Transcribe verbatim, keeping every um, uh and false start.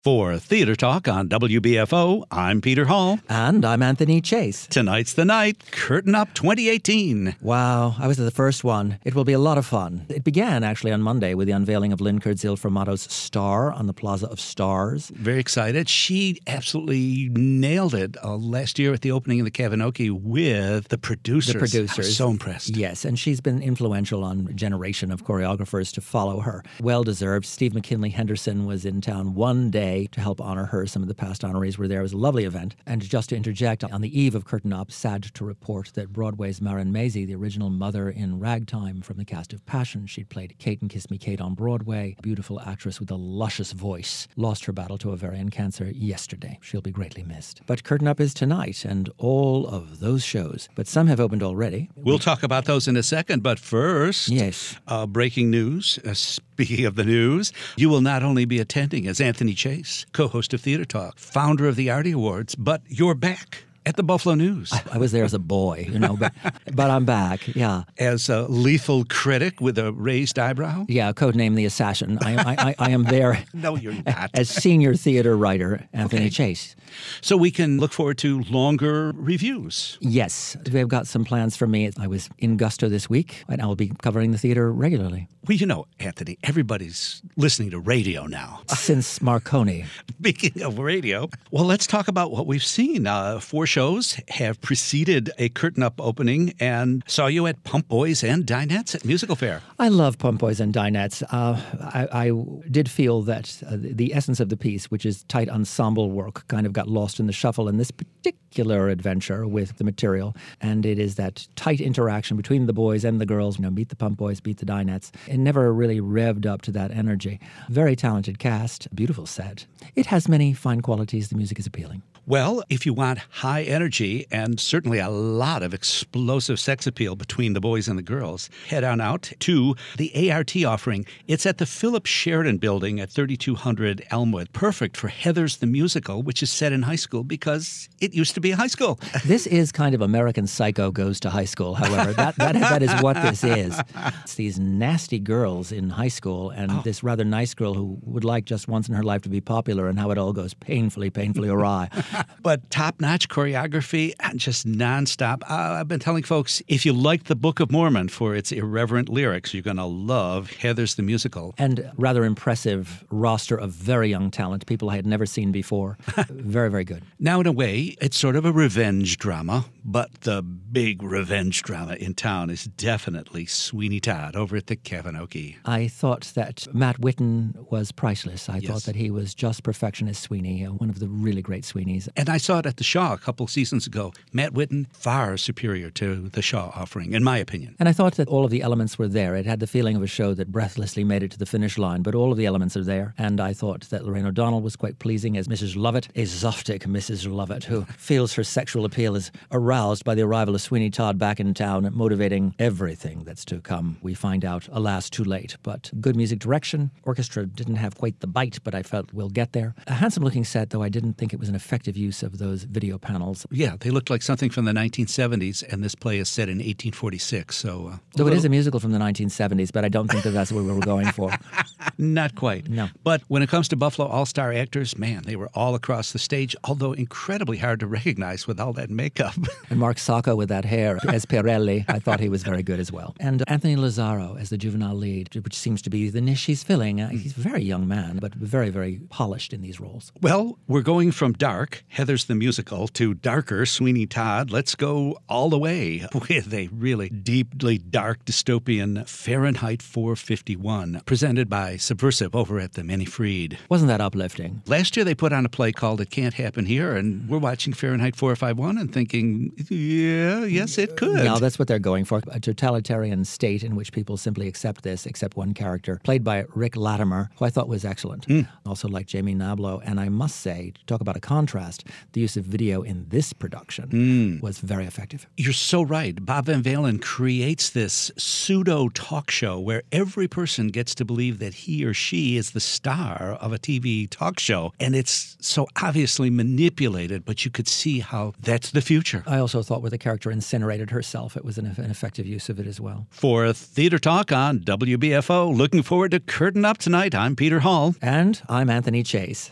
For Theater Talk on W B F O, I'm Peter Hall. And I'm Anthony Chase. Tonight's the night, Curtain Up twenty eighteen. Wow, I was at the first one. It will be a lot of fun. It began actually on Monday with the unveiling of Lynn Kurtzil Formato's Star on the Plaza of Stars. Very excited. She absolutely nailed it uh, last year at the opening of the Kavinoky with the producers. The producers. I was so impressed. Yes, and she's been influential on a generation of choreographers to follow her. Well-deserved. Steve McKinley Henderson was in town one day to help honor her. Some of the past honorees were there. It was a lovely event. And just to interject, on the eve of Curtain Up, sad to report that Broadway's Marin Mazzie, the original mother in Ragtime from the cast of Passion, she'd played Kate and Kiss Me Kate on Broadway, a beautiful actress with a luscious voice, lost her battle to ovarian cancer yesterday. She'll be greatly missed. But Curtain Up is tonight, and all of those shows. But some have opened already. We'll talk about those in a second, but first, yes, uh, breaking news. Uh, speaking of the news, you will not only be attending as Anthony Chase, co-host of Theater Talk, founder of the Artie Awards, but you're back at the Buffalo News. I, I was there as a boy, you know, but but I'm back, yeah. As a lethal critic with a raised eyebrow? Yeah, codename The Assassin. I, I, I, I am there no, you're not. as senior theater writer, Anthony Okay. Chase. So we can look forward to longer reviews. Yes, they've got some plans for me. I was in Gusto this week, and I will be covering the theater regularly. Well, you know, Anthony, everybody's listening to radio now. Since Marconi. Speaking of radio, well, let's talk about what we've seen. Uh, four shows have preceded a Curtain Up opening and saw you at Pump Boys and Dinettes at Musical Fair. I love Pump Boys and Dinettes. Uh, I, I did feel that uh, the essence of the piece, which is tight ensemble work, kind of got lost in the shuffle in this particular adventure with the material. And it is that tight interaction between the boys and the girls, you know, meet the Pump Boys, beat the Dinettes. It never really revved up to that energy. Very talented cast, beautiful set. It has many fine qualities. The music is appealing. Well, if you want high energy and certainly a lot of explosive sex appeal between the boys and the girls, head on out to the A R T offering. It's at the Philip Sheridan Building at thirty-two hundred Elmwood. Perfect for Heathers the Musical, which is set in high school because it used to be a high school. This is kind of American Psycho goes to high school, however. That that, that is what this is. It's these nasty girls in high school and oh. this rather nice girl who would like just once in her life to be popular and how it all goes painfully, painfully awry. But top-notch choreography and just nonstop. Uh, I've been telling folks, if you like the Book of Mormon for its irreverent lyrics, you're going to love Heathers the Musical. And rather impressive roster of very young talent, people I had never seen before. Very, very good. Now, in a way, it's sort of a revenge drama, but the big revenge drama in town is definitely Sweeney Todd over at the Kavinoky. I thought that Matt Whitten was priceless. I Yes. thought that he was just perfection as Sweeney, uh, one of the really great Sweeneys. And I saw it at the Shaw a couple seasons ago. Matt Whitten, far superior to the Shaw offering, in my opinion. And I thought that all of the elements were there. It had the feeling of a show that breathlessly made it to the finish line, but all of the elements are there. And I thought that Lorraine O'Donnell was quite pleasing as Missus Lovett, exotic Missus Lovett, who feels her sexual appeal is aroused by the arrival of Sweeney Todd back in town, motivating everything that's to come. We find out, alas, too late. But good music direction. Orchestra didn't have quite the bite, but I felt we'll get there. A handsome-looking set, though I didn't think it was an effective use of those video panels. Yeah, they looked like something from the nineteen seventies, and this play is set in eighteen forty-six. So, uh, Though little... it is a musical from the nineteen seventies, but I don't think that that's what we were going for. Not quite. No. But when it comes to Buffalo All-Star actors, man, they were all across the stage, although incredibly hard to recognize with all that makeup. And Mark Sacco with that hair as Pirelli, I thought he was very good as well. And Anthony Lazzaro as the juvenile lead, which seems to be the niche he's filling. Uh, he's a very young man, but very, very polished in these roles. Well, we're going from dark, Heathers the Musical, to darker, Sweeney Todd. Let's go all the way with a really deeply dark dystopian Fahrenheit four fifty-one, presented by Subversive over at the Manny Freed. Wasn't that uplifting? Last year they put on a play called It Can't Happen Here, and we're watching Fahrenheit four fifty-one and thinking, yeah, yes, it could. No, that's what they're going for. A totalitarian state in which people simply accept this, except one character, played by Rick Latimer, who I thought was excellent. Mm. Also like Jamie Nablo. And I must say, to talk about a contrast, the use of video in this production mm. was very effective. You're so right. Bob Van Valen creates this pseudo talk show where every person gets to believe that he or she is the star of a T V talk show. And it's so obviously manipulated, but you could see how that's the future. I also thought where the character incinerated herself, it was an, an effective use of it as well. For Theater Talk on W B F O, looking forward to Curtain Up tonight. I'm Peter Hall. And I'm Anthony Chase.